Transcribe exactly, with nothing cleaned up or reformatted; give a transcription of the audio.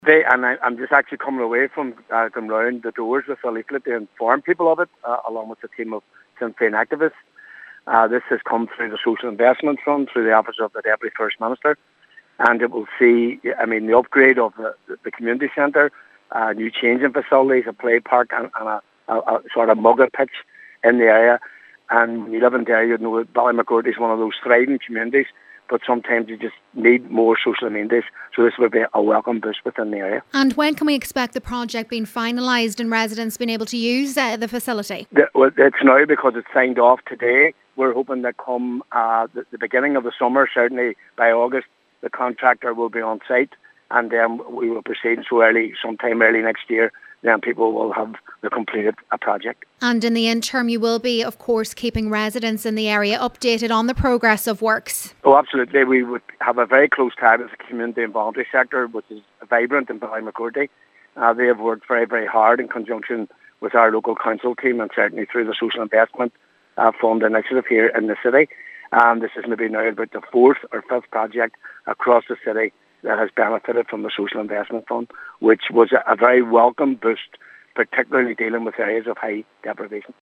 They, and I, I'm just actually coming away from uh, going round the doors with a leaflet to inform people of it, uh, along with a team of Sinn Féin activists. Uh, this has come through the Social Investment Fund, through the Office of the Deputy First Minister, and it will see, I mean, the upgrade of the, the community centre, uh, new changing facilities, a play park, and, and a, a, a sort of mugger pitch in the area. And when you live in Derry, you know that Ballymacrody is one of those thriving communities, but sometimes you just need more social amenities. So this would be a welcome boost within the area. And when can we expect the project being finalised and residents being able to use uh, the facility? The, well, it's now because it's signed off today. We're hoping that come uh, the, the beginning of the summer, certainly by August, the contractor will be on site, and then we will proceed. So early, sometime early next year, then people will have the completed a project. And in the interim, you will be, of course, keeping residents in the area updated on the progress of works. Oh, absolutely. We would have a very close tie with the community and voluntary sector, which is vibrant in Ballymacrody. Uh, they have worked very, very hard in conjunction with our local council team, and certainly through the Social Investment uh, Fund initiative here in the city. Um, this is maybe now about the fourth or fifth project across the city that has benefited from the Social Investment Fund, which was a, a very welcome boost, particularly dealing with areas of high deprivation.